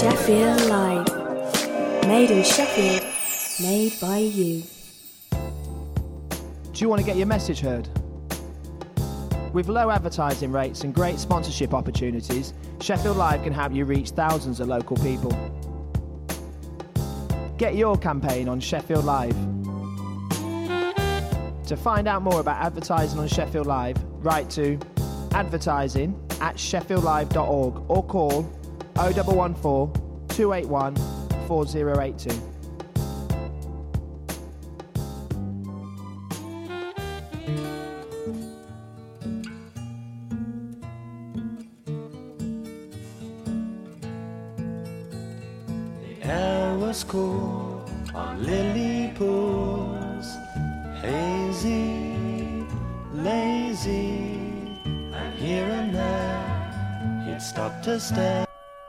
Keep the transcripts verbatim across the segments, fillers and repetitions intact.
Sheffield Live. Made in Sheffield, made by you. Do you want to get your message heard? With low advertising rates and great sponsorship opportunities, Sheffield Live can help you reach thousands of local people. Get your campaign on Sheffield Live. To find out more about advertising on Sheffield Live, write to advertising at sheffield live dot org or call oh one one four, two eight one, four oh eight two. The air was cool on lily pools, hazy, lazy, and here and there he'd stop to stare.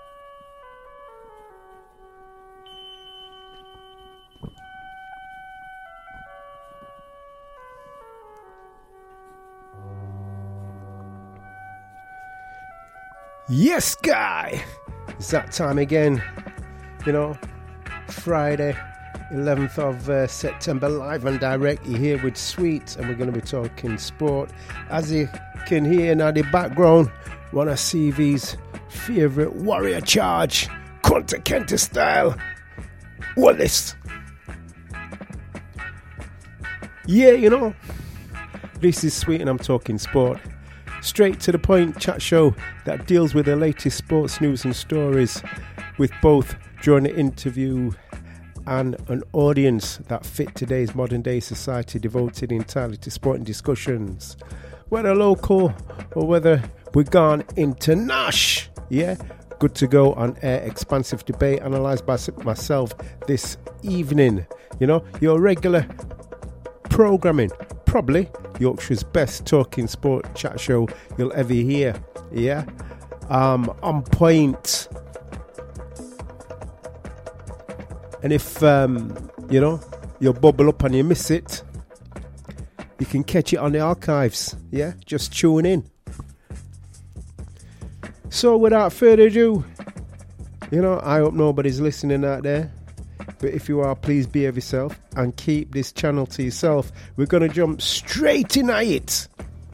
Yes, guy! It's that time again. You know, Friday, eleventh of uh, September, live and direct. You're here with Sweet, and we're going to be talking sport. As you can hear now, the background, one of C V's favourite warrior charge, Kunta Kinte style, Wallace. Yeah, you know, this is Sweet, and I'm talking sport. Straight to the point chat show that deals with the latest sports news and stories, with both during the interview and an audience that fit today's modern day society, devoted entirely to sporting discussions, whether local or whether we're gone international. Yeah, good to go on air. Expansive debate analysed by myself this evening. You know, your regular programming, probably Yorkshire's best talking sport chat show you'll ever hear. Yeah, um, on point. And if um, you know, you bubble up and you miss it, you can catch it on the archives. Yeah, just tune in. So without further ado, you know, I hope nobody's listening out there. But if you are, please behave yourself and keep this channel to yourself. We're going to jump straight in at it.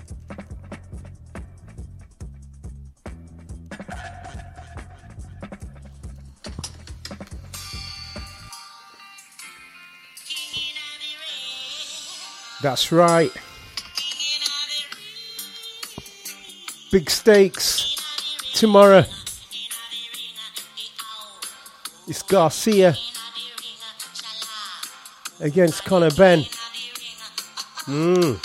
That's right. Big stakes tomorrow. It's Garcia against Conor Benn. Mm.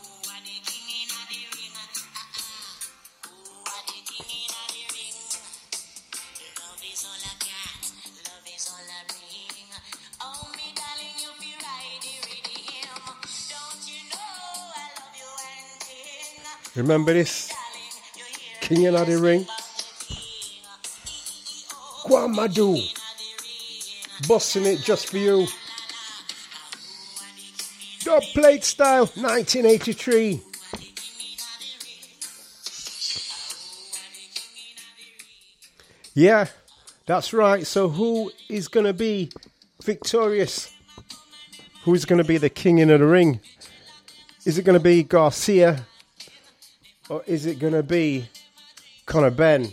Remember this? King of the Ring. Guamadu. Busting it just for you. Dub plate style, nineteen eighty-three. Yeah, that's right. So who is going to be victorious? Who's going to be the king in the ring? Is it going to be Garcia? Or is it going to be Conor Benn?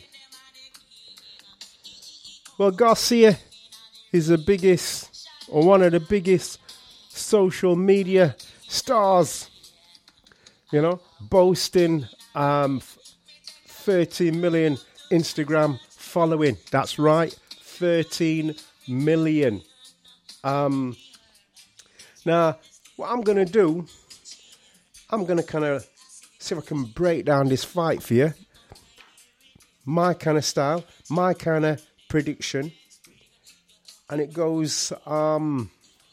Well, Garcia is the biggest, or one of the biggest, social media stars. You know, boasting um, thirteen million Instagram following. That's right, thirteen million. Um, now, what I'm going to do, I'm going to kind of see if I can break down this fight for you. My kind of style, my kind of prediction. And it goes, um,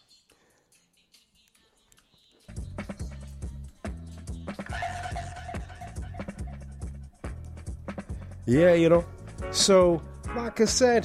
yeah, you know. So, like I said,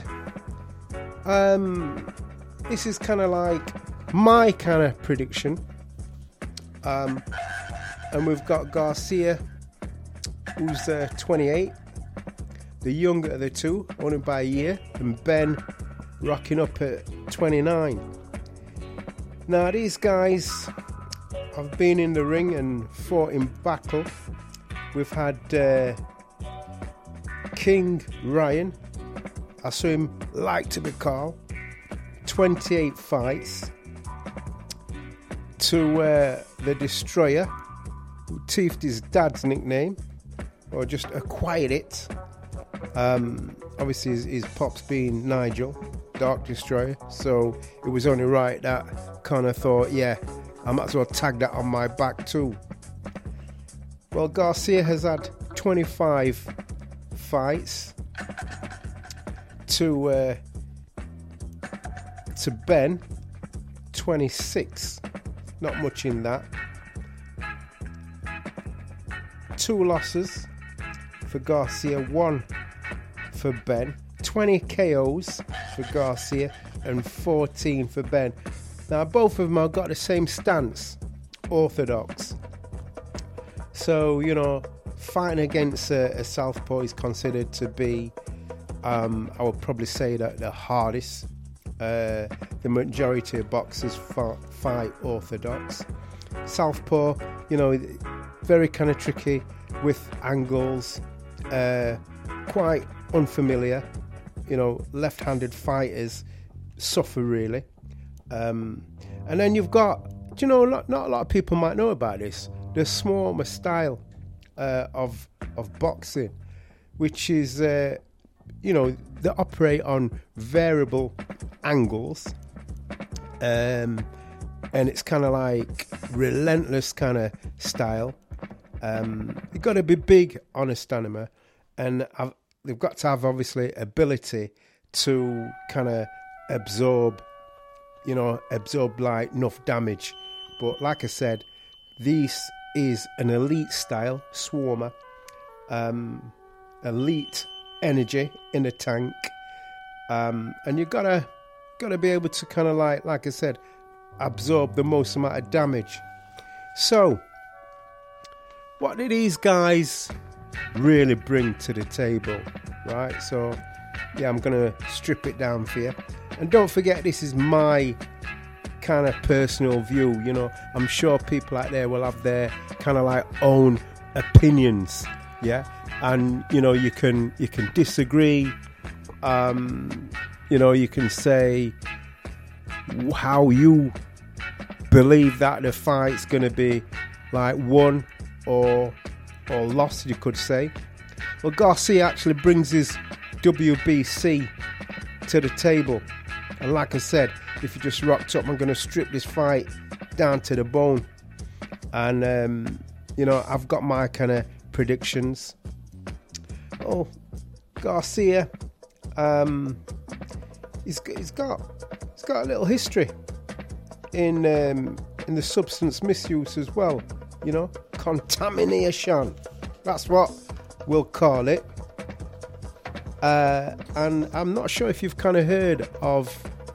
um, this is kind of like my kind of prediction. Um, and we've got Garcia, who's uh, twenty-eight. the younger of the two, only by a year, and Ben rocking up at twenty-nine. Now, these guys have been in the ring and fought in battle. We've had uh, King Ryan, I saw him like to be called, twenty-eight fights, to uh, the Destroyer, who teethed his dad's nickname, or just acquired it. Um, obviously, his, his pops being Nigel, Dark Destroyer, so it was only right that Conor thought, yeah, I might as well tag that on my back too. Well, Garcia has had twenty-five fights to uh, to Ben, twenty-six. Not much in that. Two losses for Garcia, one for Ben. twenty K Os for Garcia and fourteen for Ben. Now, both of them have got the same stance, orthodox. So, you know, fighting against a, a southpaw is considered to be, um, I would probably say, that the hardest. Uh, the majority of boxers fight, fight orthodox. Southpaw, you know, very kind of tricky with angles, uh, quite unfamiliar. You know, left-handed fighters suffer really. Um, and then you've got, do you know, not, not a lot of people might know about this, the Swarmer style uh, of of boxing, which is, uh, you know, they operate on variable angles, um, and it's kind of like relentless kind of style. Um, you've got to be big on a stamina, and I've, they've got to have obviously ability to kind of absorb, you know, absorb like enough damage. But like I said, this is an elite style, Swarmer, um, elite energy in the tank, um, and you've got to got to be able to kind of like, like I said, absorb the most amount of damage. So, what do these guys really bring to the table, right? So, yeah, I'm going to strip it down for you. And don't forget, this is my kind of personal view, you know. I'm sure people out there will have their kind of like own opinions, yeah? And, you know, you can you can disagree, um, you know, you can say how you believe that the fight's going to be like won or or lost, you could say. Well, Garcia actually brings his W B C to the table, and like I said, if you just rocked up, I'm going to strip this fight down to the bone. And um, you know, I've got my kind of predictions. Oh, Garcia, um, he's he's got he's got a little history in um, in the substance misuse as well. You know, contamination. That's what we'll call it. Uh, and I'm not sure if you've kind of heard of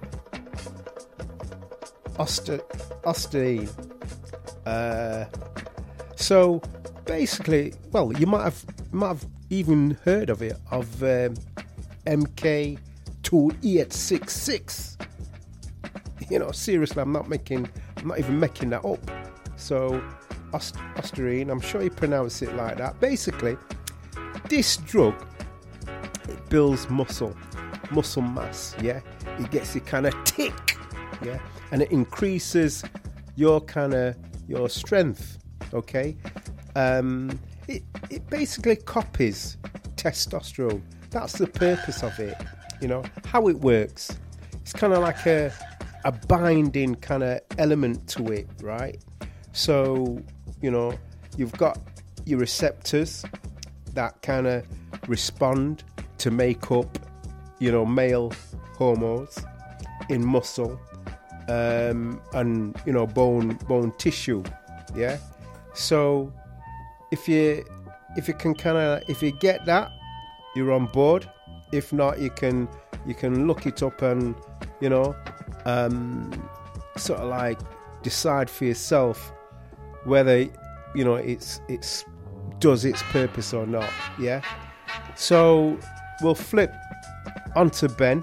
Oster, Osterine. Uh, so basically, well, you might have might have even heard of it, of um, M K two eight six six. You know, seriously, I'm not making, I'm not even making that up. So, Ost- Osterine, I'm sure you pronounce it like that. Basically, this drug, it builds muscle, muscle mass, yeah? It gets you kind of thick, yeah? And it increases your kind of, your strength, okay? Um, it, it basically copies testosterone. That's the purpose of it, you know? How it works. It's kind of like a, a binding kind of element to it, right? So, you know, you've got your receptors that kind of respond to make up, you know, male hormones in muscle, um, and, you know, bone bone tissue, yeah? So if you if you can kind of, if you get that, you're on board. If not, you can you can look it up and, you know, um, sort of like decide for yourself whether, you know, it's it's does its purpose or not, yeah? So we'll flip onto Ben.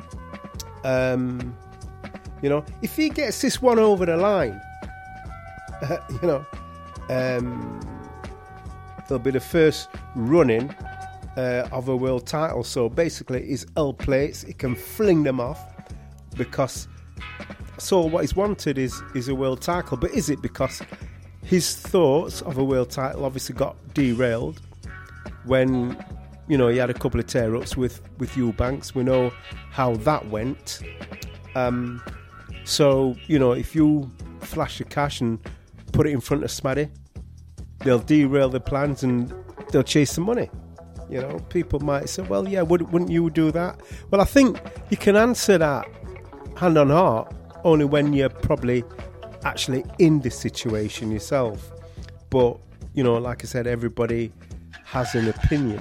Um, you know, if he gets this one over the line, uh, you know, um, there'll be the first running uh, of a world title. So basically, his L plates, he can fling them off because. So what he's wanted is is a world title, but is it because his thoughts of a world title obviously got derailed when, you know, he had a couple of tear-ups with, with Eubanks. We know how that went. Um, so, you know, if you flash the cash and put it in front of Smaddy, they'll derail the plans and they'll chase the money. You know, people might say, well, yeah, would, wouldn't you do that? Well, I think you can answer that hand on heart only when you're probably actually in the situation yourself. But, you know, like I said, everybody has an opinion.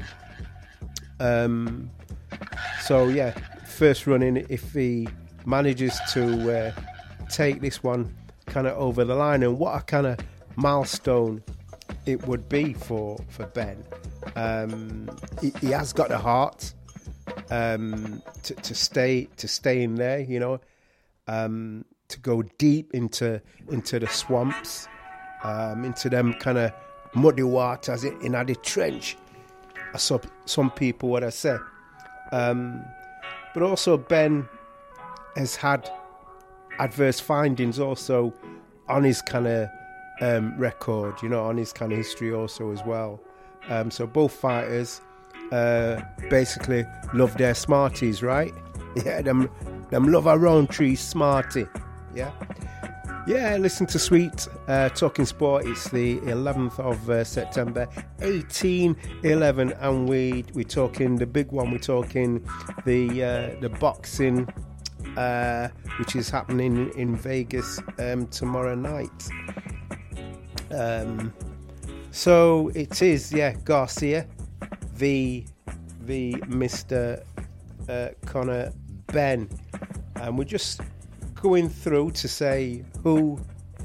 Um, so, yeah, first run in, if he manages to uh, take this one kind of over the line, and what a kind of milestone it would be for, for Ben. Um, he, he has got the heart um, to, to stay to stay in there, you know, um, to go deep into into the swamps, um, into them kind of muddy waters in, in the trench. Some some people would I say, um, but also Ben has had adverse findings also on his kind of um, record, you know, on his kind of history also as well. Um, so both fighters uh, basically love their Smarties, right? Yeah, them them love our own tree Smartie. Yeah, yeah. Listen to Sweet uh, Talking Sport. It's the eleventh of uh, September, eighteen eleven, and we we're talking the big one. We're talking the uh, the boxing, uh, which is happening in Vegas um, tomorrow night. Um. So it is, yeah, Garcia, the the Mister Uh, Conor Benn, and we're just going through to say who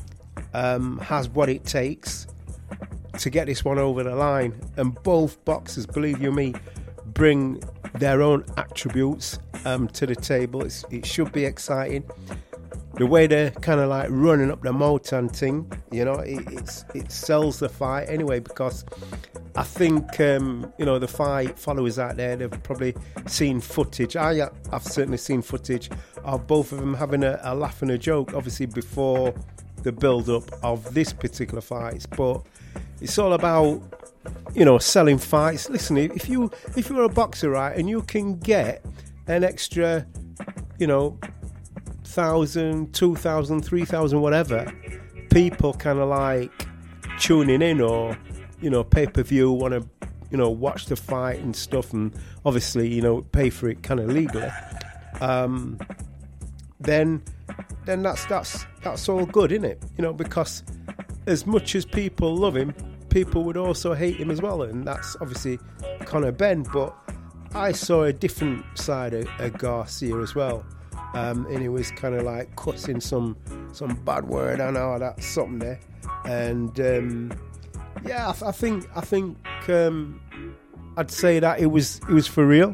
um, has what it takes to get this one over the line. And both boxers, believe you me, bring their own attributes um, to the table. It's, it should be exciting. The way they're kind of like running up the Motown thing, you know, it, it's, it sells the fight anyway, because I think, um, you know, the fight followers out there, they've probably seen footage. I, I've certainly seen footage of both of them having a, a laugh and a joke, obviously before the build-up of this particular fight. But it's all about, you know, selling fights. Listen, if, you, if you're a boxer, right, and you can get an extra, you know, thousand, two thousand, three thousand, whatever, people kind of like tuning in or, you know, pay-per-view, want to, you know, watch the fight and stuff, and obviously, you know, pay for it kind of legally, um, then then that's that's that's all good, isn't it? You know, because as much as people love him, people would also hate him as well, and that's obviously Conor Benn. But I saw a different side of, of Garcia as well. Um, and he was kind of like cussing some some bad word and all that something there, and um, yeah, I, th- I think I think um, I'd say that it was it was for real.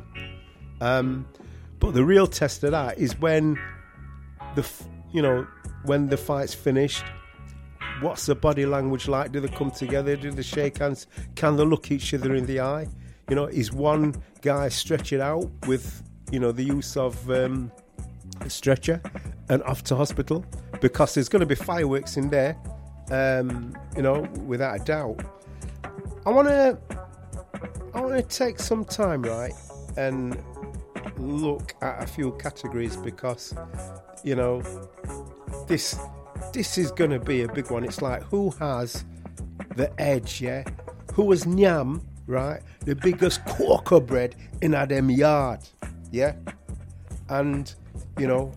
Um, but the real test of that is when the f- you know when the fight's finished. What's the body language like? Do they come together? Do they shake hands? Can they look each other in the eye? You know, is one guy stretch it out with, you know, the use of um, a stretcher and off to hospital, because there's going to be fireworks in there, um, you know, without a doubt. I want to, I want to take some time, right, and look at a few categories, because, you know, this this is going to be a big one. It's like, who has the edge, yeah? Who has Nyam, right? The biggest quarker bread in a them yard, yeah? And, you know,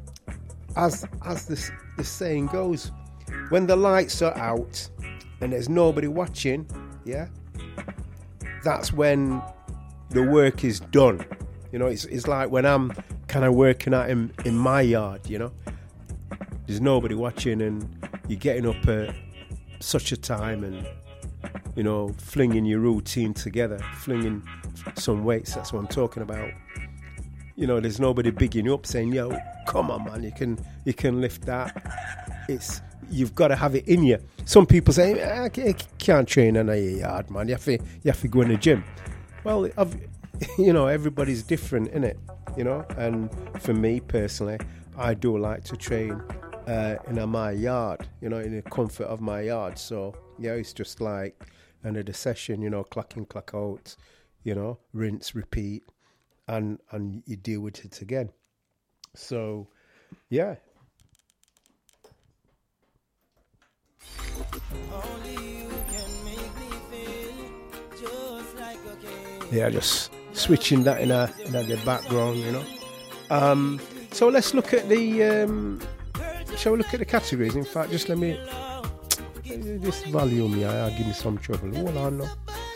as as this the saying goes, when the lights are out and there's nobody watching, yeah, that's when the work is done. You know, it's it's like when I'm kind of working at him in my yard, you know. There's nobody watching and you're getting up at such a time and, you know, flinging your routine together, flinging some weights. That's what I'm talking about. You know, there's nobody bigging you up saying, yo, come on, man, you can you can lift that. It's you've got to have it in you. Some people say, I can't train in a yard, man. You have to, you have to go in the gym. Well, I've, you know, everybody's different, innit? You know, and for me personally, I do like to train uh, in a, my yard, you know, in the comfort of my yard. So, yeah, it's just like another session, you know, clock in, clock out, you know, rinse, repeat, and, and you deal with it again. So, yeah. Yeah, just switching that in, a, in a, the background, you know. Um, so let's look at the, um, shall we look at the categories? In fact, just let me, this volume here, I'll give me some trouble. Hold on now.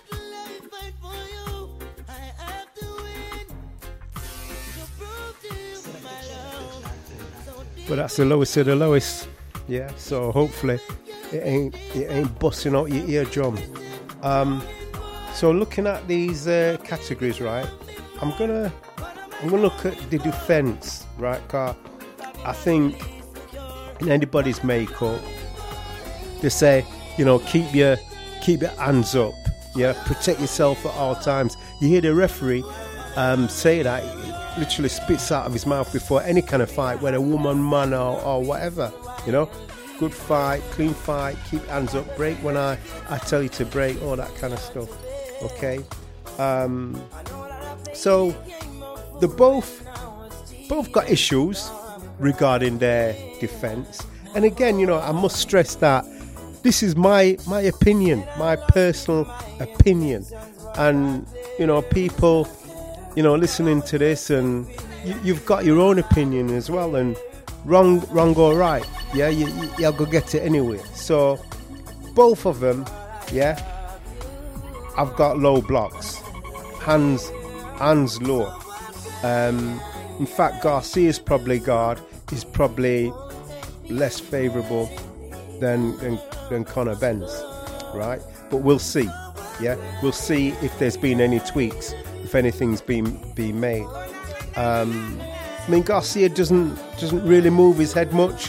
But that's the lowest of the lowest, yeah. So hopefully it ain't it ain't busting out your eardrum. Um, so looking at these uh, categories, right? I'm gonna I'm gonna look at the defence, right? Cause I think in anybody's makeup, they say, you know, keep your keep your hands up, yeah, protect yourself at all times. You hear the referee um, say that. Literally spits out of his mouth before any kind of fight, whether woman, man, or, or whatever. You know, good fight, clean fight, keep hands up, break when I, I tell you to break, all that kind of stuff. Okay, um, so the both both got issues regarding their defence, and again, you know, I must stress that this is my my opinion, my personal opinion, and you know, people. You know, listening to this, and you, you've got your own opinion as well, and wrong, wrong or right, yeah, you, you, you'll go get it anyway. So, both of them, yeah, I've got low blocks, hands, hands low. Um, in fact, Garcia's probably guard is probably less favourable than, than than Conor Ben's, right? But we'll see, yeah, we'll see if there's been any tweaks. If anything's been been made, um, I mean Garcia doesn't doesn't really move his head much,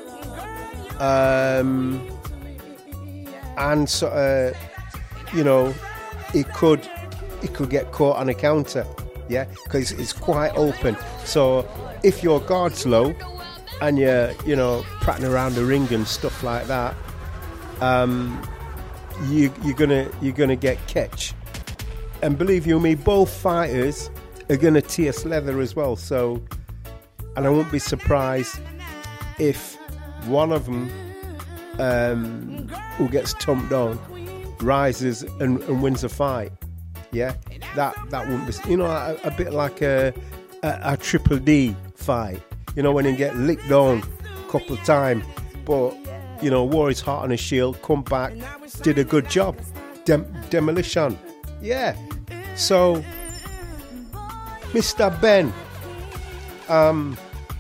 um, and so uh, you know he could he could get caught on a counter, yeah, because it's quite open. So if your guard's low and you're you know prattling around the ring and stuff like that, um, you you're gonna you're gonna get catch. And believe you me, both fighters are going to taste leather as well. So, and I won't be surprised if one of them um, who gets thumped down rises and, and wins a fight. Yeah, that that wouldn't be, you know, a, a bit like a, a a Triple D fight. You know, when you get licked down a couple of times, but you know, wore his heart on his shield, come back, did a good job, Dem- demolition. Yeah, so Mister Ben, um,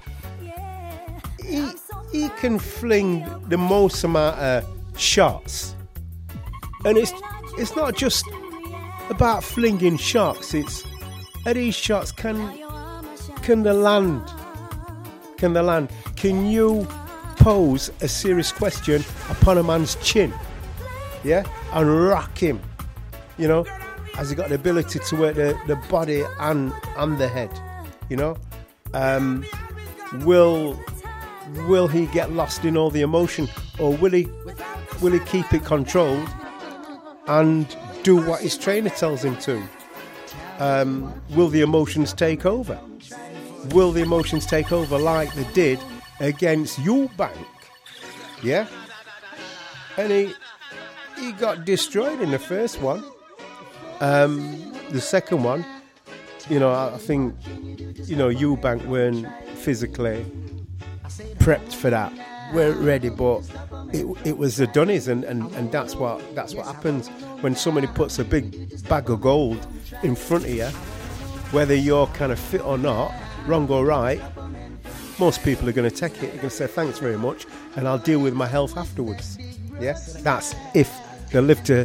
he he can fling the most amount of shots, and it's it's not just about flinging shots. It's are these shots can can they land? Can they land? Can you pose a serious question upon a man's chin? Yeah, and rock him. You know. Has he got the ability to work the, the body and and the head? You know, um, will will he get lost in all the emotion, or will he will he keep it controlled and do what his trainer tells him to? Um, will the emotions take over? Will the emotions take over like they did against Eubank? Yeah, and he he got destroyed in the first one. Um, the second one, you know, I think, you know, Eubank weren't physically prepped for that, weren't ready, but it it was the dunnies, and, and, and that's what that's what happens when somebody puts a big bag of gold in front of you, whether you're kind of fit or not, wrong or right. Most people are going to take it. You're going to say thanks very much, and I'll deal with my health afterwards. Yeah, that's if they live to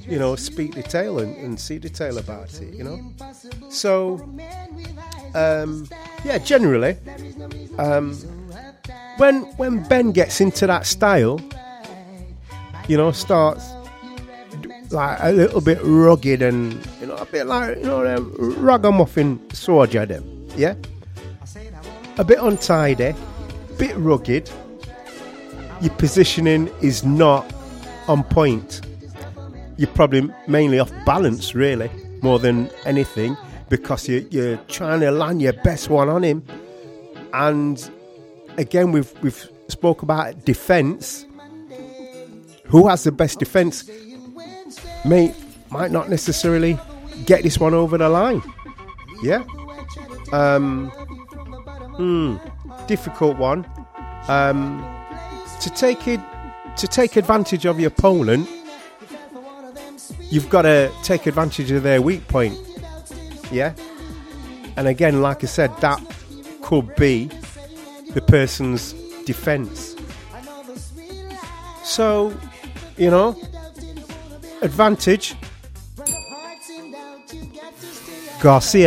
you know, speak detail and, and see detail about it, you know. So, um, yeah, generally, um, when when Ben gets into that style, you know, starts like a little bit rugged and, you know, a bit like, you know, them ragamuffin soldier them, yeah? A bit untidy, a bit rugged. Your positioning is not on point. You're probably mainly off balance, really, more than anything, because you're, you're trying to land your best one on him. And again, we've we've spoke about defence. Who has the best defence may might not necessarily get this one over the line. Yeah. Um. Hmm. Difficult one. Um. To take it, to take advantage of your opponent, you've got to take advantage of their weak point. Yeah. And again, like I said, that could be the person's defence. So, you know, advantage. Garcia.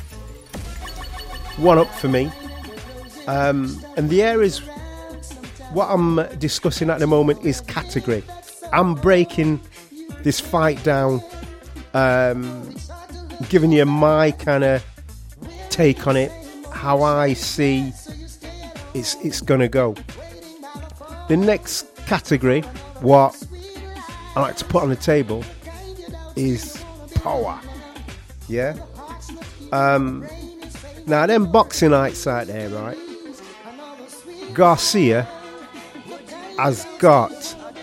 One up for me. Um, and the areas, what I'm discussing at the moment is category. I'm breaking this fight down, um, giving you my kind of take on it, how I see it's it's gonna go. The next category, what I like to put on the table, is power. Yeah. Um, now them boxing nights out there, right? Garcia has got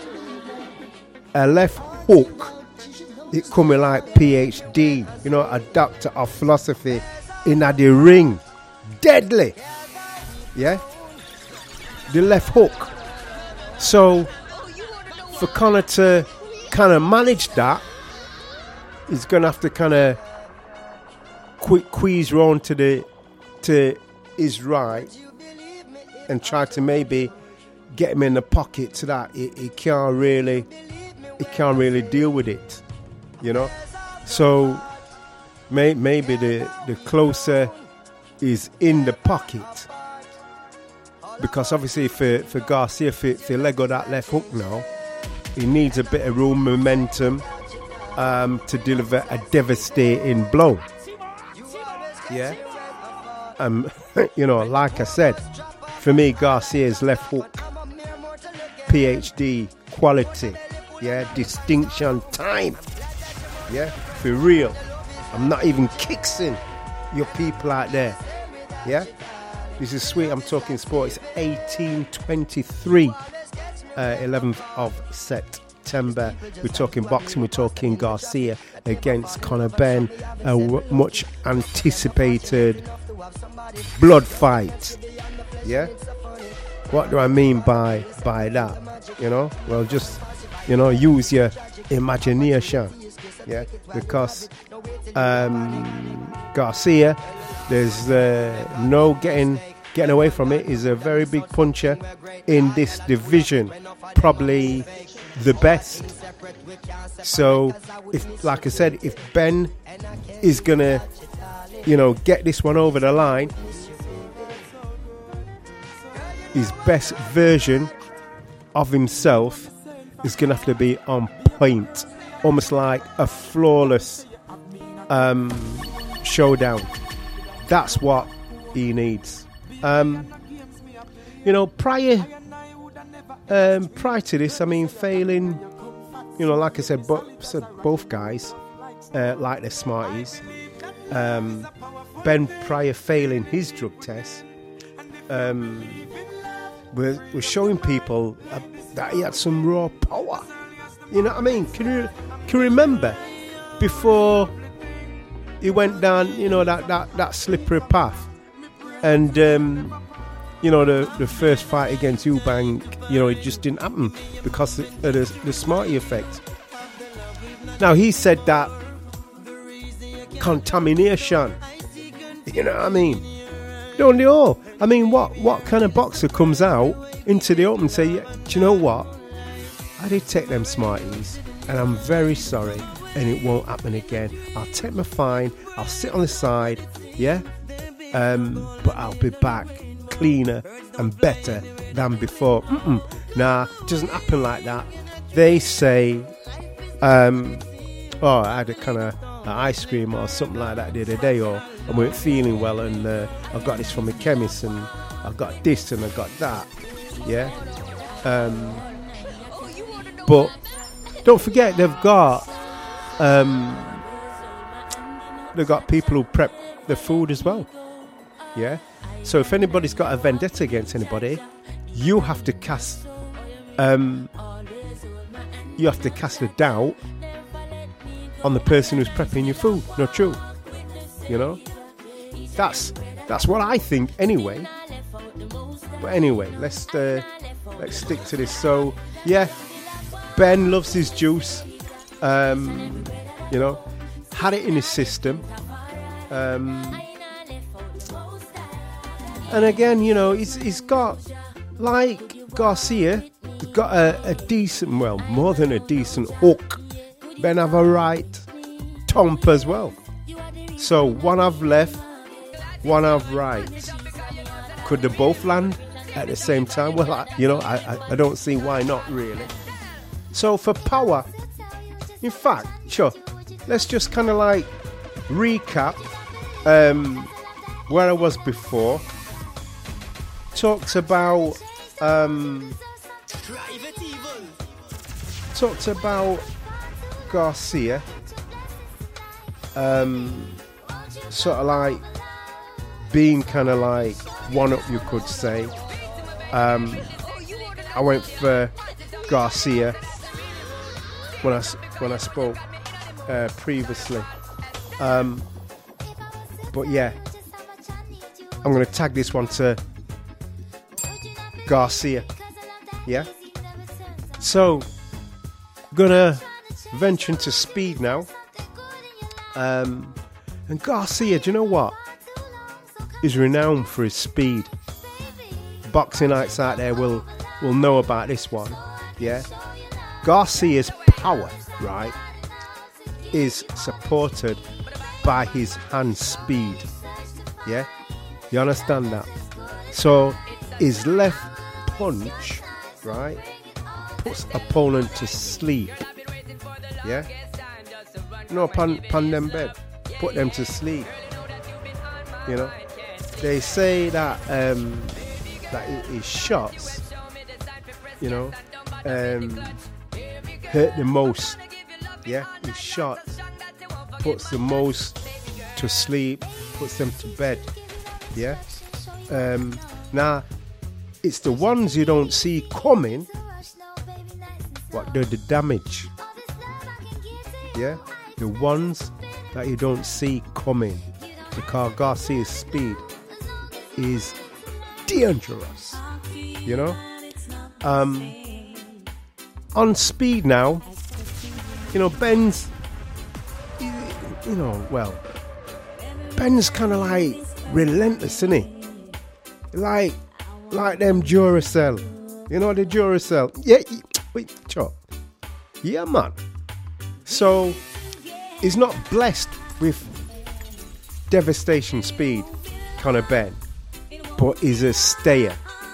a left hook. It coming like P H D, you know, a doctor of philosophy in the ring. Deadly. Yeah? The left hook. So, for Conor to kind of manage that, he's going to have to kind of quick squeeze round to the to his right and try to maybe get him in the pocket so that he, he can't really he can't really deal with it, you know. So may, maybe the the closer is in the pocket, because obviously for for Garcia, for, for Lego that left hook now, he needs a bit of room, momentum, um, to deliver a devastating blow. Yeah. Um, you know, like I said, for me, Garcia's left hook, P H D quality, yeah, distinction time, yeah, for real. I'm not even kicking your people out there, yeah. This is sweet. I'm talking sport. It's eighteen twenty-three, uh, eleventh of September. We're talking boxing. We're talking Garcia against Conor Benn, a w- much anticipated blood fight. Yeah. What do I mean by by that? You know, well, just, you know, use your imagination. Yeah, because um, Garcia, there's uh, no getting getting away from it. He's a very big puncher in this division, probably the best. So, if, like I said, if Ben is gonna, you know, get this one over the line, his best version of himself is gonna have to be on point, almost like a flawless um, showdown. That's what he needs. Um, you know, prior um, prior to this, I mean, failing, you know, like I said, bo- said both guys, uh, like they're smarties. Um, Ben prior failing his drug test, um, we're, we're showing people uh, that he had some raw power. You know what I mean? Can you can you remember before he went down, you know, that, that, that slippery path, and um, you know, the, the first fight against Eubank, you know, it just didn't happen because of the, the Smarty effect. Now he said that contamination. You know what I mean? Don't they all? I mean, what what kind of boxer comes out into the open and say, yeah, do you know what? I did take them Smarties, and I'm very sorry, and it won't happen again. I'll take my fine, I'll sit on the side, yeah, um, but I'll be back cleaner and better than before. Mm-mm. Nah, it doesn't happen like that. They say, um, oh, I had a kind of ice cream or something like that the other day, or I weren't feeling well, and uh, I got this from a chemist, and I got this and I got that, yeah. Um, but don't forget, they've got um, they've got people who prep the food as well, yeah. So if anybody's got a vendetta against anybody, you have to cast um, you have to cast a doubt on the person who's prepping your food. Not true, you know. That's that's what I think anyway. But anyway, let's uh, let's stick to this. So yeah, Ben loves his juice. Um, you know, had it in his system. Um, and again, you know, he's he's got, like Garcia, he's got a, a decent, well, more than a decent hook. Ben have a right thump as well. So one have left, one have right. Could they both land at the same time? Well, I, you know, I, I, I don't see why not, really. So for power, in fact, sure, let's just kind of like recap um, where I was before. Talked about um, talked about Garcia, um, sort of like being kind of like one up, you could say. Um, I went for Garcia when I when I spoke uh, previously, um, but yeah, I'm going to tag this one to Garcia. Yeah. So, gonna venture into speed now. Um, and Garcia, do you know what? He's renowned for his speed. Boxing nights out there will will know about this one. Yeah. Garcia's power, right, is supported by his hand speed. Yeah. You understand that? So his left punch, right, puts opponent to sleep. Yeah. No, pan, pan them bed, put them to sleep. You know, they say that um, that his shots, you know, um, hurt the most. Yeah, his shots puts the most to sleep, puts them to bed. Yeah. Um, now, it's the ones you don't see coming what do the damage. Yeah, the ones that you don't see coming, because Garcia's speed is dangerous. You know, um, on speed now, you know, Ben's, you know, well, Ben's kind of like relentless, isn't he? Like, like them Duracell. You know the Duracell? Yeah, wait, chop. Yeah, man. So, he's not blessed with devastation speed, kind of Ben, but he's a stayer.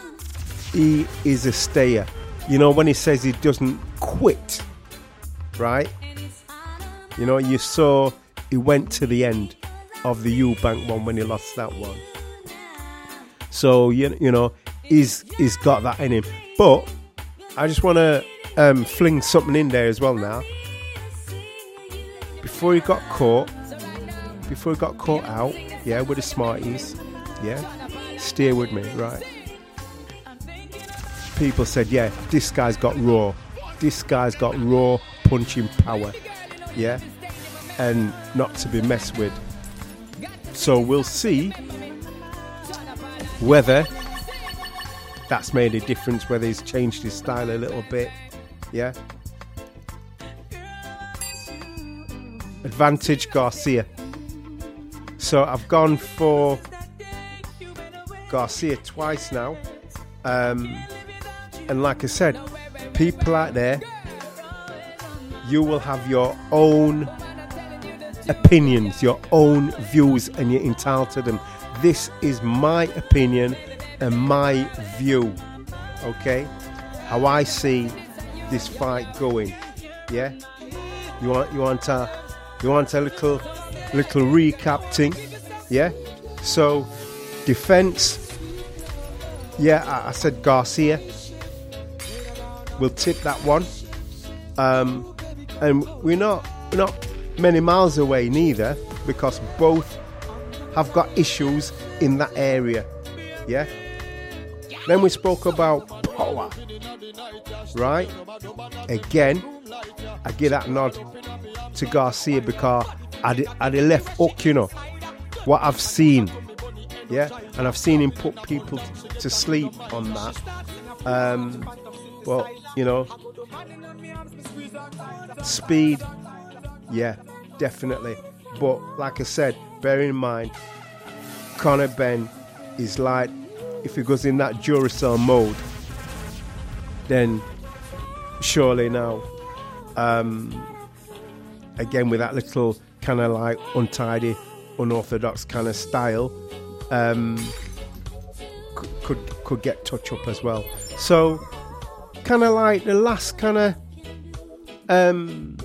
He is a stayer. You know, when he says he doesn't quit, right? You know, you saw he went to the end of the Eubank one when he lost that one. So, you, you know, he's, he's got that in him. But I just want to um, fling something in there as well now. Before he got caught, before he got caught out, yeah, with the Smarties, yeah, steer with me, right? People said, yeah, this guy's got raw. This guy's got raw punching power, yeah, and not to be messed with. So we'll see whether that's made a difference, whether he's changed his style a little bit, yeah. Advantage Garcia. So I've gone for Garcia twice now. Um, and like I said, people out there you will have your own opinions, your own views, and you're entitled to them. This is my opinion and my view, okay? How I see this fight going, yeah? You want, you want a, you want a little, little recap thing, yeah? So, defense, yeah, I, I said Garcia. We'll tip that one, um, and we're not, we're not many miles away neither, because both have got issues in that area, yeah? Then we spoke about power, right? Again, I give that nod to Garcia because at the, at the left hook, you know, what I've seen, yeah? And I've seen him put people to sleep on that. Um, well, you know, speed, yeah, definitely. But like I said, bear in mind, Conor Benn is like, if he goes in that Duracell mode, then surely now, um, again with that little kind of like untidy, unorthodox kind of style, um, could, could could get touch up as well. So, kind of like the last kind of, um,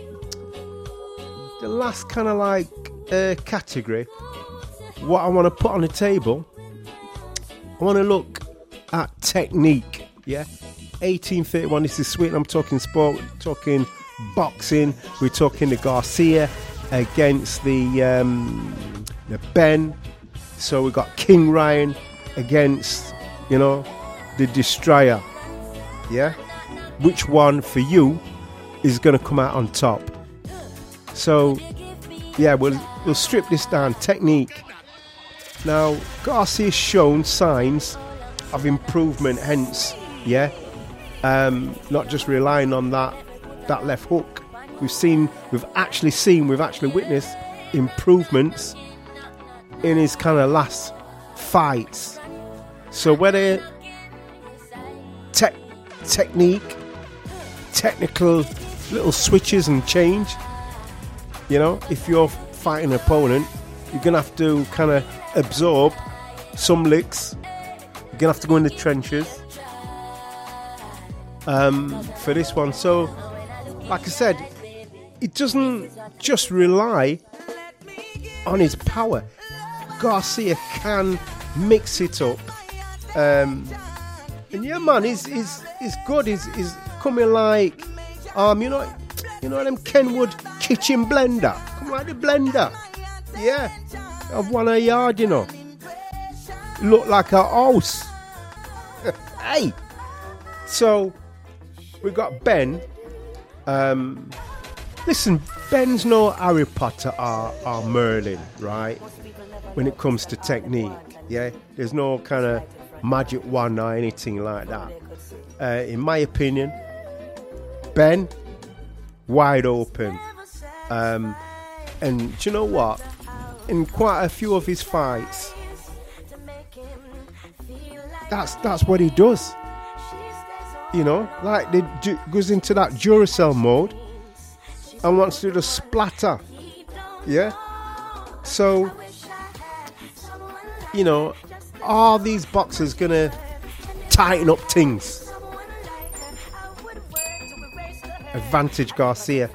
the last kind of like uh, category. What I want to put on the table, I want to look at technique, yeah? eighteen thirty-one, this is sweet. I'm talking sport, we're talking boxing, we're talking the Garcia against the, um, the Benn. So we got King Ryan against, you know, the Destroyer, yeah? Which one for you is going to come out on top? So, yeah, we'll, we'll strip this down. Technique. Now, Garcia's shown signs of improvement, hence, yeah, um, not just relying on that that left hook. We've seen, we've actually seen, we've actually witnessed improvements in his kind of last fights. So whether te- technique, technical little switches and change, you know, if you're fighting an opponent, you're going to have to kind of absorb some licks. You're going to have to go in the trenches um, for this one. So, like I said, it doesn't just rely on his power. Garcia can mix it up. Um, and yeah, man, he's, he's, he's good. He's, he's coming like, um, you know, you know them Kenwood kitchen blender. Come like the blender. Yeah. Of one a yard, you know. Look like a house. Hey. So, we got Benn. Um, listen, Ben's no Harry Potter or, or Merlin, right? When it comes to technique, yeah? There's no kind of magic wand or anything like that. Uh, in my opinion, Benn, wide open. Um, and do you know what? In quite a few of his fights, that's that's what he does. You know, like they do, goes into that Duracell mode and wants to do the splatter. Yeah. So, you know, are these boxers gonna tighten up things? Advantage Garcia.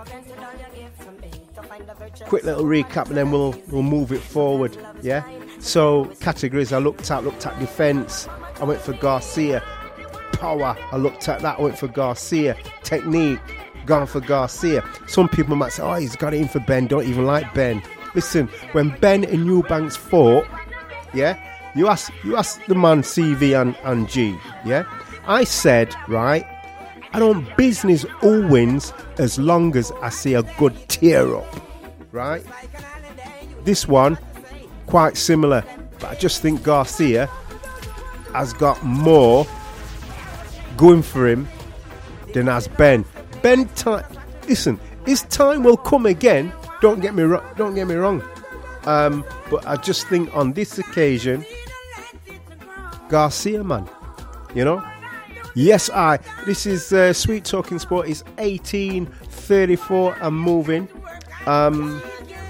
Quick little recap and then we'll we'll move it forward, yeah? So, categories I looked at, looked at defense, I went for Garcia. Power, I looked at that, I went for Garcia. Technique, gone for Garcia. Some people might say, oh, he's got it in for Benn, don't even like Benn. Listen, when Benn and Eubanks fought, yeah, you ask you ask the man C V and, and G, yeah? I said, right, I don't business all wins as long as I see a good tear up. Right? This one, quite similar, but I just think Garcia has got more going for him than has Benn. Benn, time, listen, his time will come again. Don't get me wrong. Don't get me wrong. Um, but I just think on this occasion, Garcia, man, you know. Yes, I. This is uh, Sweet Talking Sport. It's eighteen thirty-four and moving. Um,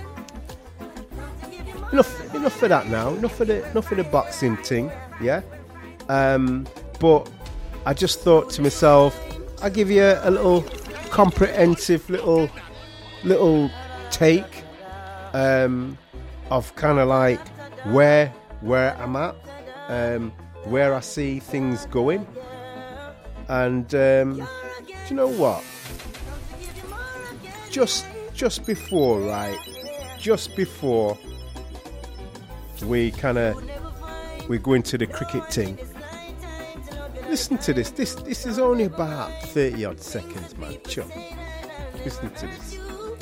enough, enough of that now. Enough of the, enough of the boxing thing. Yeah. Um, but I just thought to myself, I'll give you a, a little comprehensive little, little take um, of kind of like where where I'm at, um, where I see things going, and um, do you know what? Just just before, right? Just before we kind of we go into the cricket thing. Listen to this. This this is only about thirty odd seconds, man. Sure. Listen to this.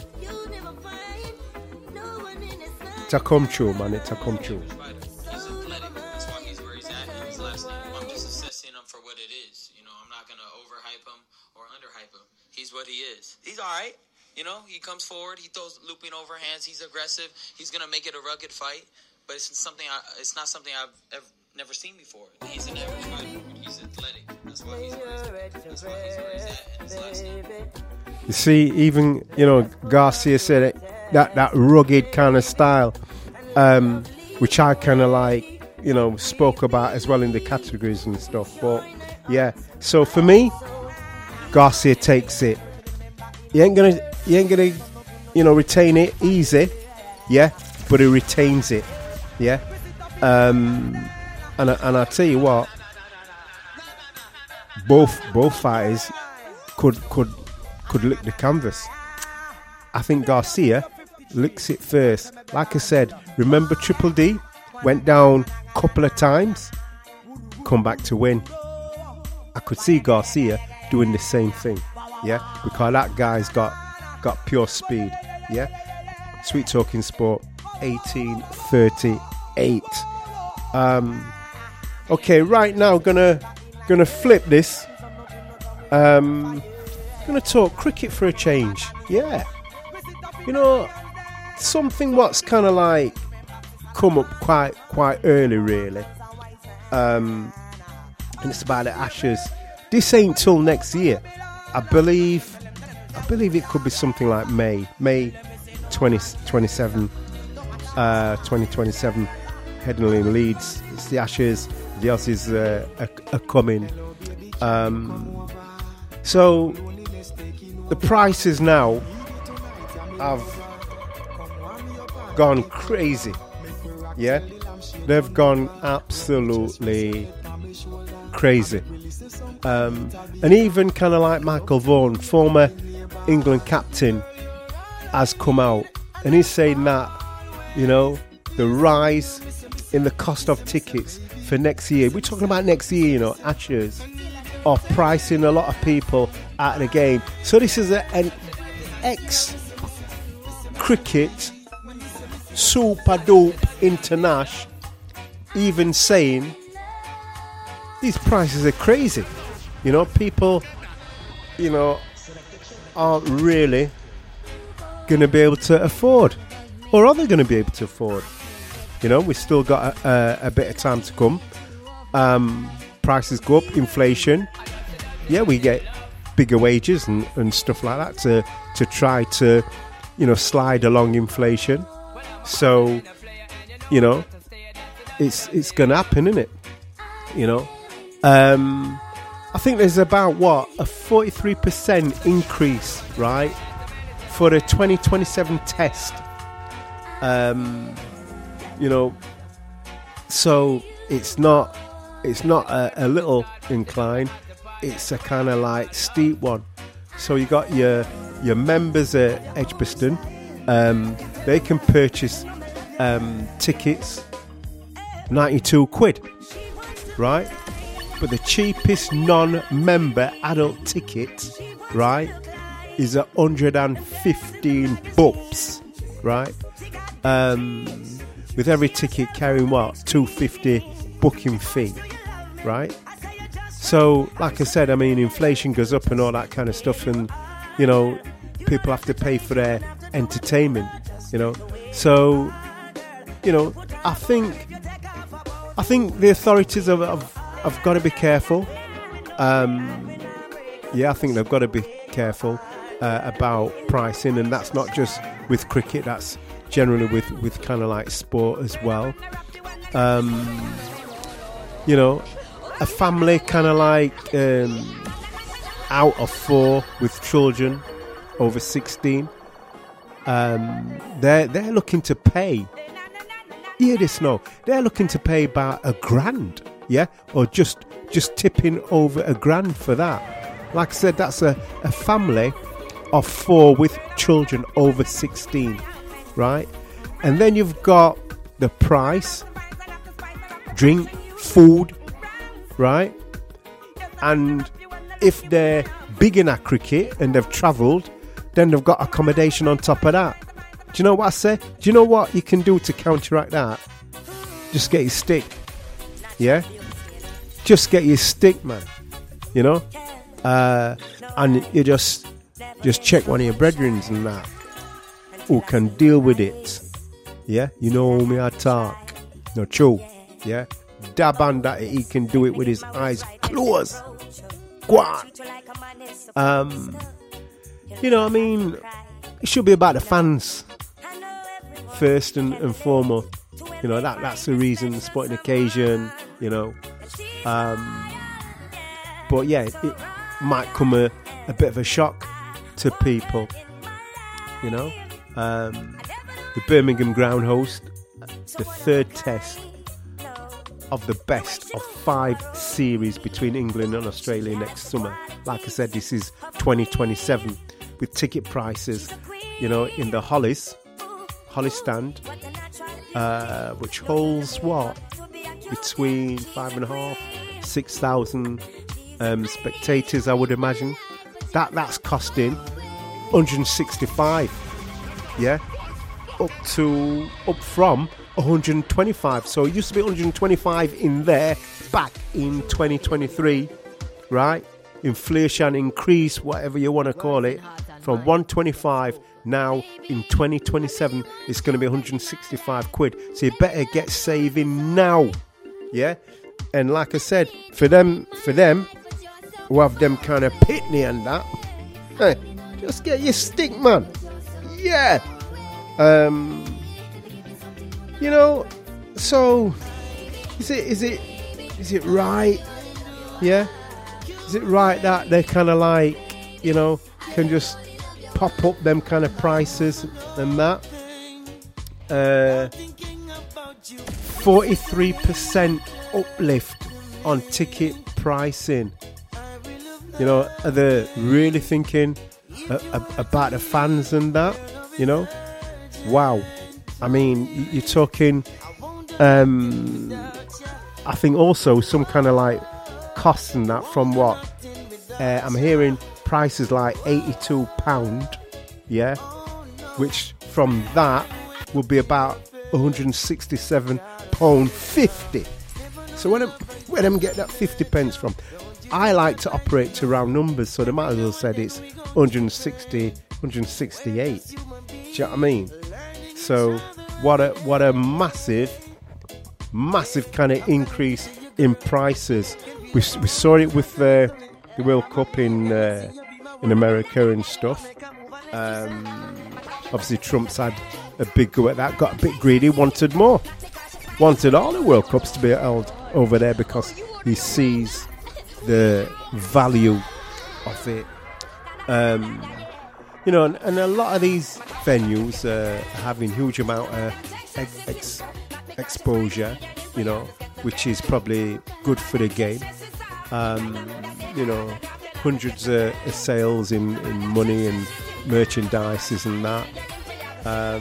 It's a come true, man. It's a come true. He's athletic. That's why he's where he's at in his last name. I'm just assessing him for what it is. You know, I'm not gonna overhype him or underhype him. He's what he is. He's all right. You know, he comes forward. He throws looping overhands. He's aggressive. He's gonna make it a rugged fight. But it's something. I, it's not something I've ever, never seen before. He's an average fighter. He's athletic. That's why he's where he's at. That's why he's where he's at in his last name. You see, even you know, Garcia said it. That that rugged kind of style, um, which I kind of like, you know, spoke about as well in the categories and stuff. But yeah, so for me, Garcia takes it. He ain't gonna, he ain't gonna, you know, retain it easy, yeah, but he retains it, yeah. Um, and I, and I tell you what, both both fighters could could could lick the canvas. I think Garcia licks it first. Like I said, remember Triple D went down a couple of times, come back to win. I could see Garcia doing the same thing, yeah, because that guy's got got pure speed, yeah. Sweet Talking Sport, eighteen thirty-eight. Um, okay, right now gonna gonna flip this. Um, gonna talk cricket for a change, yeah. You know, something what's kind of like come up quite quite early, really. Um, and it's about the Ashes. This ain't till next year. I believe. I believe it could be something like May, May twenty twenty-seven, uh, twenty twenty-seven. Headingley in Leeds. It's the Ashes. The Aussies uh, are, are coming. Um, so the prices now have gone crazy, yeah. They've gone absolutely crazy, um, and even kind of like Michael Vaughan, former England captain, has come out and he's saying that, you know, the rise in the cost of tickets for next year. We're talking about next year, you know, Ashes, of pricing a lot of people out of the game. So this is a, an ex cricket super dope international even saying these prices are crazy. You know, people, you know, aren't really going to be able to afford, or are they going to be able to afford? You know, we've still got a, a, a bit of time to come. Um, prices go up, inflation. Yeah, we get bigger wages and, and stuff like that to to try to, you know, slide along inflation. So, you know, it's it's going to happen, isn't it? You know, um, I think there's about, what, a forty-three percent increase, right, for the twenty twenty-seven test. Um, you know, so it's not it's not a, a little incline. It's a kind of like steep one. So you got your your members at Edgbaston. Um, they can purchase um, tickets ninety-two quid, right? But the cheapest non-member adult ticket, right, is a hundred and fifteen bucks, right? Um, with every ticket carrying what, two fifty booking fee, right? So, like I said, I mean, inflation goes up and all that kind of stuff, and you know, people have to pay for their entertainment, you know. So, you know, I think, I think the authorities have have, have got to be careful. Um, yeah, I think they've got to be careful. uh, about pricing, and that's not just with cricket, that's generally with, with kind of like sport as well. Um, you know, a family kind of like um, out of four with children over sixteen, um, they're, they're looking to pay, hear this now, they're looking to pay about a grand, yeah, or just just tipping over a grand for that. Like I said, that's a, a family of four with children over sixteen, right? And then you've got the price, drink, food, right? And if they're big in at cricket and they've travelled, then they've got accommodation on top of that. Do you know what I say? Do you know what you can do to counteract that? Just get your stick. Yeah? Just get your stick, man. You know? Uh, and you just just check one of your brethren and that who can deal with it. Yeah? You know me I talk. No true. Yeah? Dab on that he can do it with his eyes closed. Go on. Um, you know, I mean, it should be about the fans first and, and foremost. You know, that that's the reason, sporting occasion, you know. Um, but yeah, it, it might come a, a bit of a shock to people, you know. Um, the Birmingham ground host the third test of the best of five series between England and Australia next summer. Like I said, this is twenty twenty-seven with ticket prices, you know, in the Hollies, Holly stand, uh, which holds what? Between five and a half, six thousand um, spectators, I would imagine. That that's costing one hundred sixty-five, yeah, up to up from one hundred twenty-five. So it used to be one hundred twenty-five in there back in twenty twenty-three, right? Inflation increase, whatever you want to call it, from one hundred twenty-five. Now in twenty twenty-seven it's going to be one hundred sixty-five quid. So you better get saving now, yeah. And like I said, for them, for them who have them kind of pitney and that, hey, just get your stick, man. Yeah. Um. You know, so is it is it is it right? Yeah, is it right that they kind of like, you know, can just pop up them kind of prices and that? Uh, forty-three percent uplift on ticket pricing. You know, are they really thinking uh, about the fans and that? You know, wow. I mean, you're talking, um, I think also some kind of like costs and that from what? Uh, I'm hearing prices like eighty-two pounds, yeah, which from that would be about one hundred sixty-seven pounds fifty. So where them, where them get that fifty pence from? I like to operate to round numbers, so they might as well said it's one hundred sixty, one hundred sixty-eight. Do you know what I mean? So what a what a massive, massive kind of increase in prices. We, we saw it with the, the World Cup in uh, in America and stuff. Um, obviously, Trump's had a big go at that. Got a bit greedy. Wanted more. Wanted all the World Cups to be held over there because he sees the value of it. Um, You know, and, and a lot of these venues uh, are having huge amount of ex- exposure, you know, which is probably good for the game. Um, you know, hundreds of, of sales in, in money and merchandises and that. Um,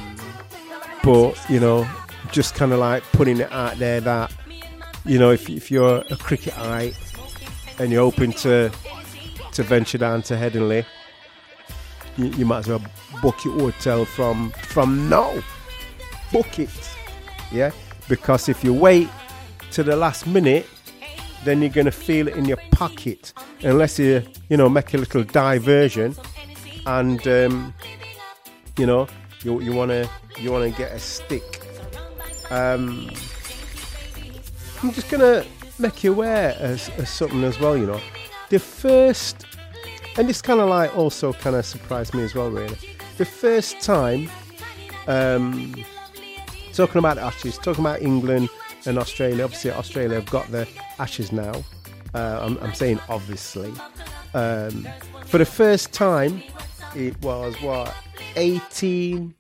but, you know, just kind of like putting it out there that, you know, if, if you're a cricketite and you're hoping to, to venture down to Headingley, You, you might as well book your hotel from from now. Book it, yeah. Because if you wait to the last minute, then you're gonna feel it in your pocket, unless you you know make a little diversion, and um, you know you you wanna you wanna get a stick. Um, I'm just gonna make you aware as, as something as well. You know, the first and this kind of like also kind of surprised me as well, really. The first time, um, talking about the Ashes, talking about England and Australia. Obviously, Australia have got the Ashes now. Uh, I'm, I'm saying obviously. Um, for the first time, it was what eighteen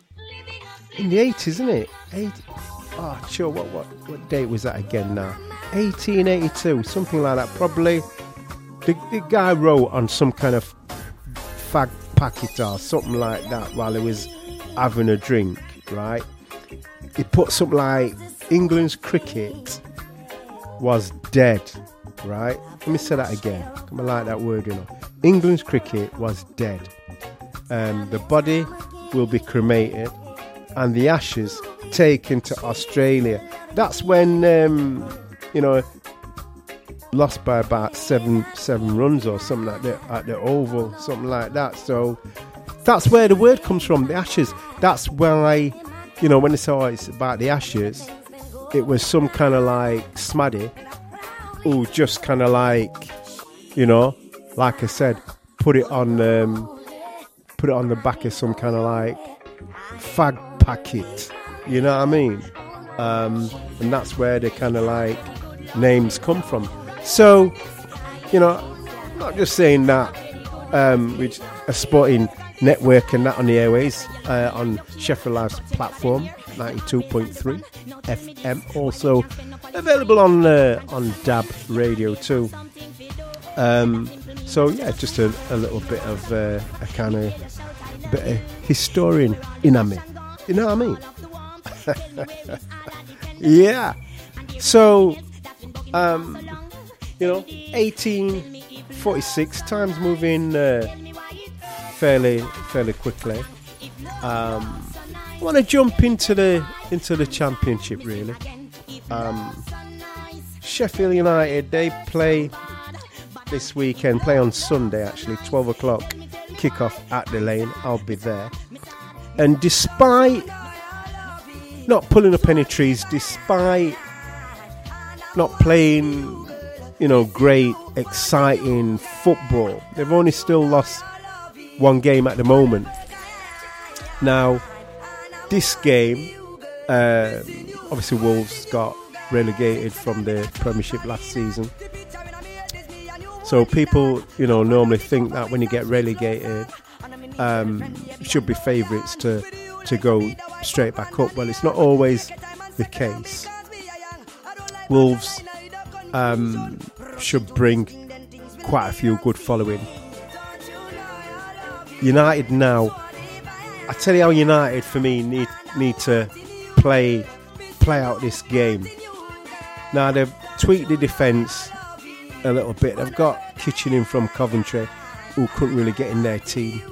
in the eighties, isn't it? Eight. Oh, sure. What what what date was that again? Now, eighteen eighty-two, something like that. Probably. The, the guy wrote on some kind of fag packet or something like that while he was having a drink, right? He put something like England's cricket was dead, right? Let me say that again. I like that word, you know. England's cricket was dead. Um, the body will be cremated and the ashes taken to Australia. That's when, um, you know, lost by about seven seven runs or something like that at the Oval, something like that. So that's where the word comes from, the Ashes. That's why, you know, when they saw it's about the Ashes, it was some kind of like smaddy who just kind of like, you know, like I said, put it on, um, put it on the back of some kind of like fag packet. You know what I mean? Um, and that's where the kind of like names come from. So, you know, not just saying that um, with a sporting network and that on the airways, uh, on Sheffield Live's platform, ninety-two point three F M, also available on uh, on D A B Radio too. Um, so, yeah, just a, a little bit of uh, a kind of bit of historian in me. You know what I mean? Yeah. So, um... you know, eighteen forty-six, time's moving uh, fairly fairly quickly. Um, I want to jump into the into the championship, really. Um, Sheffield United, they play this weekend, play on Sunday actually, twelve o'clock kickoff at the Lane. I'll be there. And despite not pulling up any trees, despite not playing, you know, great, exciting football, they've only still lost one game at the moment. Now, this game, uh, obviously Wolves got relegated from the Premiership last season. So people, you know, normally think that when you get relegated, um, should be favourites to, to go straight back up. Well, it's not always the case. Wolves um, should bring quite a few good following. United now, I tell you how United for me need need to play play out this game. Now they've tweaked the defence a little bit. They've got Kitchen in from Coventry, who couldn't really get in their team.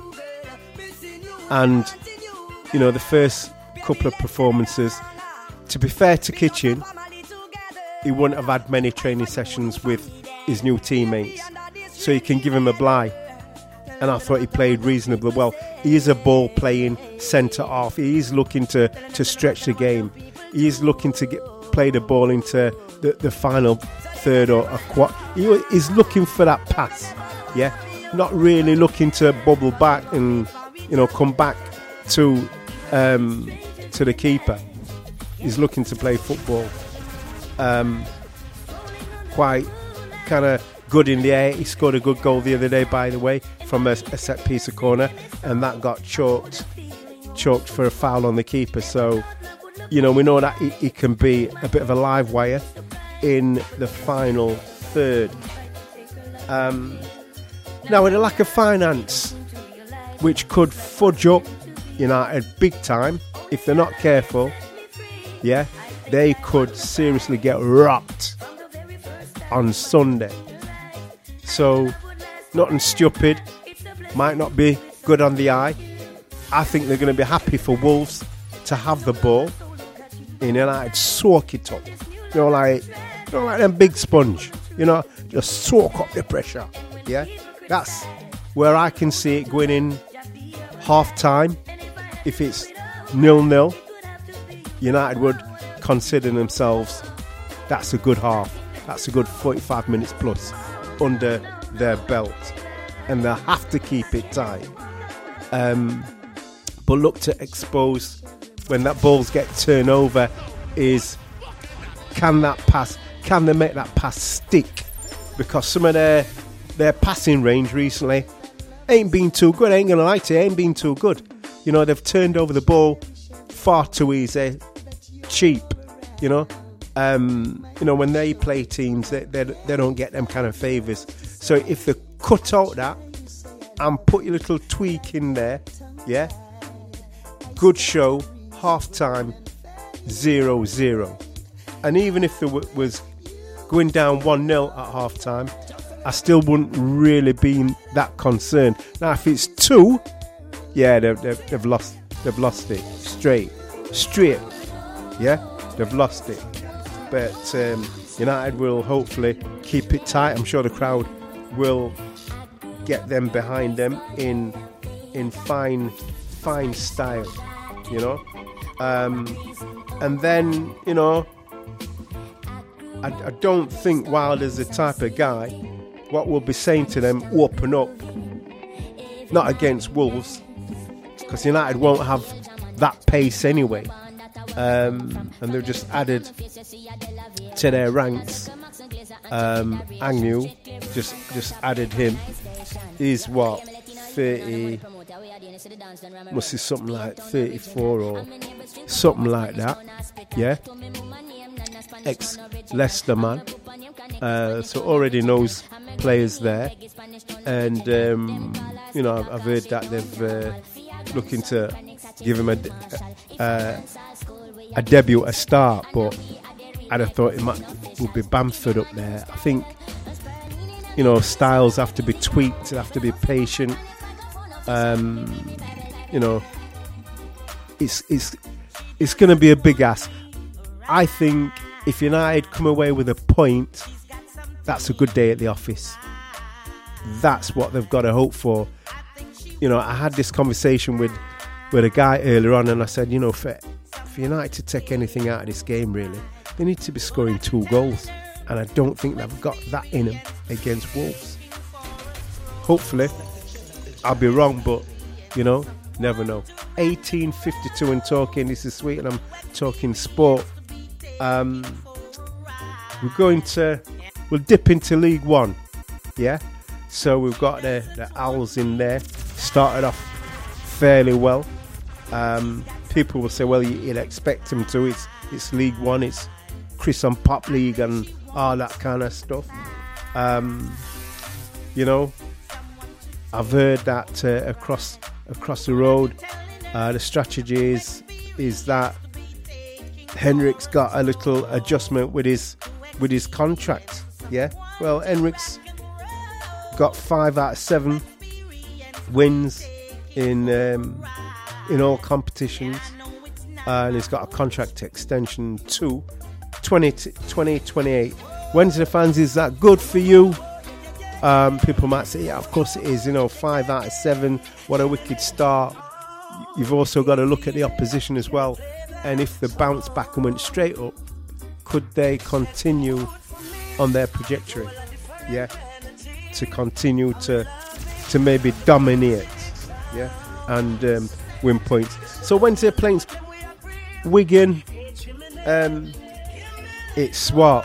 And, you know, the first couple of performances, to be fair to Kitchen, he wouldn't have had many training sessions with his new teammates, so you can give him a bye. And I thought he played reasonably well. He is a ball-playing centre-half. He is looking to, to stretch the game. He is looking to get play the ball into the, the final third or a quad. He is looking for that pass, yeah? Not really looking to bubble back and, you know, come back to um, to the keeper. He's looking to play football. Um, quite kind of good in the air. He scored a good goal the other day, by the way, from a, a set piece of corner, and that got choked choked for a foul on the keeper. So, you know, we know that he, he can be a bit of a live wire in the final third. Um, now, with a lack of finance, which could fudge up United big time if they're not careful, yeah, they could seriously get rocked on Sunday. So, nothing stupid, might not be good on the eye. I think they're going to be happy for Wolves to have the ball and United soak it up. You know, like, you know, like them big sponge. You know, just soak up the pressure. Yeah, that's where I can see it going in half time. If it's nil-nil, United would consider themselves, that's a good half. That's a good forty-five minutes plus under their belt. and they'll have to keep it tight. Um, but look to expose when that balls get turned over is can that pass, can they make that pass stick? Because some of their their passing range recently ain't been too good. I ain't gonna lie to you, ain't been too good. You know, they've turned over the ball far too easy, cheap. You know, um, you know when they play teams, they, they they don't get them kind of favours. So if they cut out that and put your little tweak in there, yeah, good show, half time, zero zero. And even if there w- was going down one nil at half time, I still wouldn't really be that concerned. Now, if it's two, yeah, they've, they've, they've lost they've lost it straight. Straight. Yeah, they've lost it. But um, United will hopefully keep it tight. I'm sure the crowd will get them behind them in in fine, fine style, you know. Um, and then, you know, I, I don't think Wilder's the type of guy what we'll be saying to them, open up, not against Wolves, because United won't have that pace anyway. Um, and they've just added to their ranks. Um, Agnew just just added him. He's what, thirty, must be something like thirty-four or something like that. Yeah, ex Leicester man. Uh, so already knows players there, and um, you know I've, I've heard that they've uh, looking to give him a uh, a debut, a start, but I'd have thought it might would be Bamford up there. I think, you know, styles have to be tweaked, have to be patient. Um, you know, it's it's it's going to be a big ask. I think if United come away with a point, that's a good day at the office. That's what they've got to hope for. You know, I had this conversation with with a guy earlier on, and I said, you know, for for United to take anything out of this game, really, they need to be scoring two goals, and I don't think they've got that in them against Wolves. Hopefully, I'll be wrong, but you know, never know. eighteen fifty-two and talking. This is Sweet, and I'm talking sport. Um, we're going to we'll dip into League One, yeah. So we've got the the Owls in there. Started off fairly well. Um, people will say, well, you, you'd expect them to. It's it's League One. It's Chris and Pop League and all that kind of stuff. Um, you know, I've heard that uh, across across the road, uh, the strategy is is that Henrik's got a little adjustment with his with his contract. Yeah, well, Henrik's got five out of seven wins in um, in all competitions, uh, and he's got a contract extension to twenty twenty-eight. Wednesday fans, is that good for you? Um, people might say, yeah, of course it is. You know, five out of seven. What a wicked start. You've also got to look at the opposition as well, and if they bounce back and went straight up, could they continue on their trajectory? Yeah, to continue to to maybe dominate, yeah, and um, win points. So Wednesday playing Wigan, um, it's what,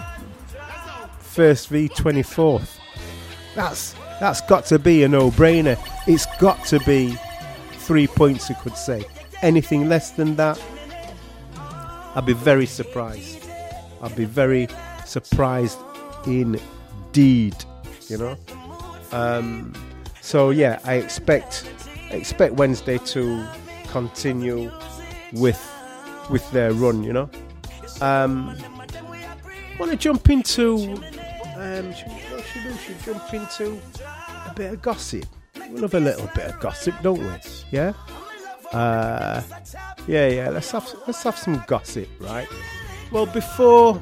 first v twenty-fourth. That's that's got to be a no-brainer. It's got to be three points, you could say. Anything less than that, I'd be very surprised. I'd be very surprised indeed. You know. Um, so yeah, I expect expect Wednesday to continue with with their run. You know. Um, want to jump into. Um, should, what should we do? Should we jump into a bit of gossip? We love a little bit of gossip, don't we? Yeah. Uh, yeah, yeah. Let's have let's have some gossip, right? Well, before,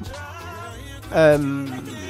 um,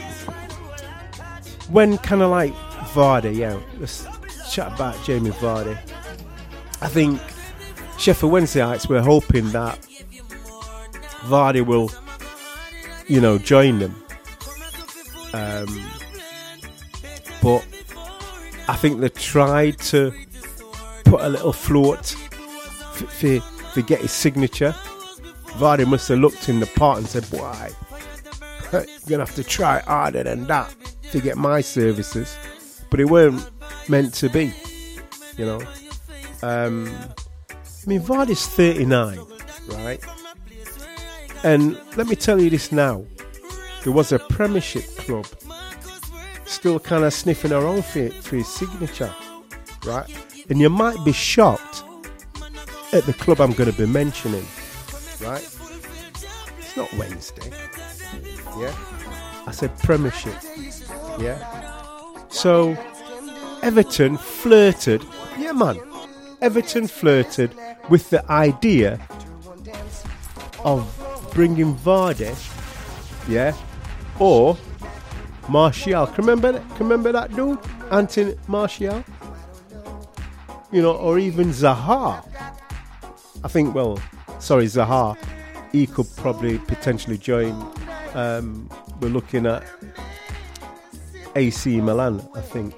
when kind of like Vardy, yeah. Let's chat about Jamie Vardy. I think Sheffield Wednesdayites were hoping that Vardy will, you know, join them. Um, but I think they tried to put a little float for, for, for get his signature. Vardy must have looked in the pot and said, boy, you're going to have to try harder than that to get my services. But it weren't meant to be, you know. Um, I mean, Vardy's thirty-nine, right? And let me tell you this now. There was a Premiership club still kind of sniffing around for, for his signature, right? And you might be shocked at the club I'm going to be mentioning, right? It's not Wednesday, yeah? I said Premiership, yeah? So, Everton flirted, yeah man, Everton flirted with the idea of bringing Vardy, yeah, or Martial. Can remember that? Can remember that dude, Anthony Martial? You know, or even Zaha. I think. Well, sorry, Zaha. He could probably potentially join. Um, we're looking at A C Milan, I think.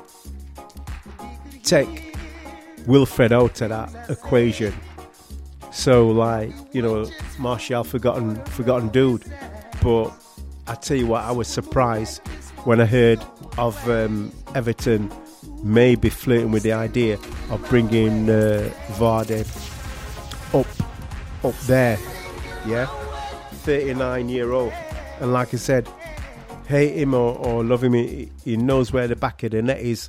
Take Wilfred out of that equation. So, like, you know, Martial, forgotten, forgotten dude. But I tell you what, I was surprised when I heard of um, Everton maybe flirting with the idea of bringing uh, Vardy up, up there. Yeah, thirty-nine year old, and like I said, hate him or, or love him, he, he knows where the back of the net is.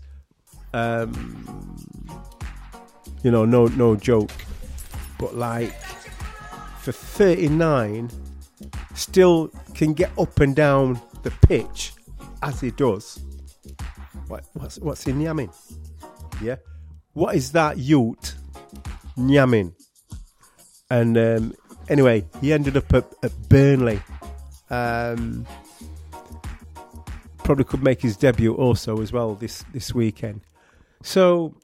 Um, you know, no, no joke. But like, for thirty-nine, still can get up and down the pitch as he does. What, what's what's he nyamming? Yeah, what is that youth nyamming? And um, anyway, he ended up at, at Burnley. Um, probably could make his debut also as well this this weekend. So,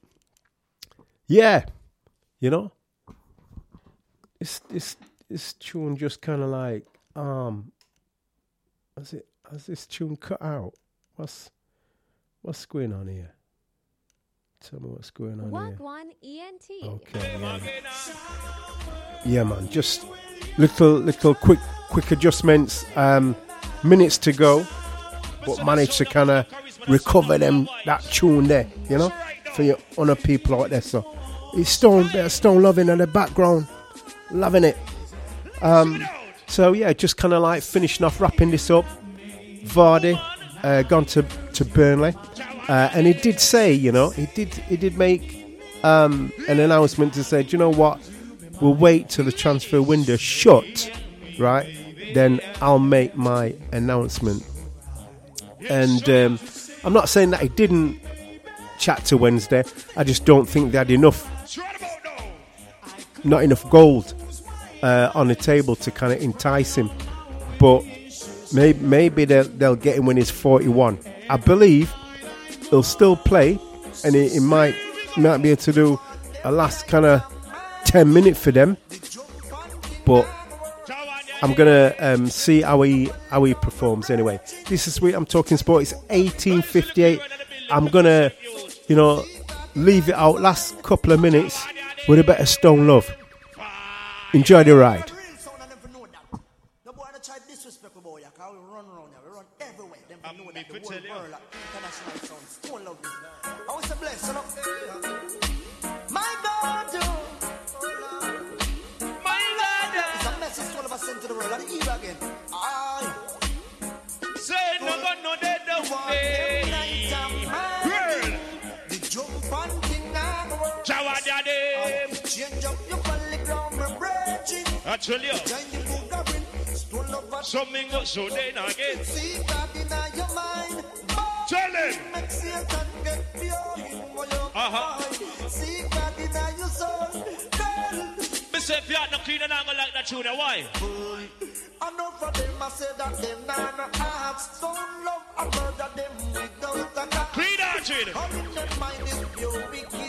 yeah, you know. It's this this tune just kind of like um has it has this tune cut out? What's what's going on here? Tell me what's going on here. Wagwan E N T. Okay, yeah. Yeah, man. Just little little quick quick adjustments. Um, minutes to go, but managed to kind of recover them that tune there. You know, for your honor people out there. So it's Stone, bit of Stone Loving in the background. Loving it. Um, so yeah, just kind of like finishing off, wrapping this up. Vardy uh, gone to to Burnley, uh, and he did say, you know, he did he did make um, an announcement to say, do you know what? We'll wait till the transfer window shut, right? Then I'll make my announcement. And um, I'm not saying that he didn't chat to Wednesday. I just don't think they had enough. Not enough gold uh, on the table to kind of entice him, but maybe maybe they'll, they'll get him when he's forty-one. I believe he'll still play, and he, he might might be able to do a last kind of ten minutes for them. But I'm gonna um, see how he how he performs anyway. This is Sweet. I'm Talking Sport. It's eighteen fifty-eight. I'm gonna, you know, leave it out last couple of minutes with a bit of Stone Love. Enjoy the ride. I tell you, something got so then again. Tell him. Uh-huh. Mister if you're not clean and I'm gonna like that tune, why? I know for them I said that them nana ask Stone Love, I murder them without a clean out, Gene. How in their mind is pure big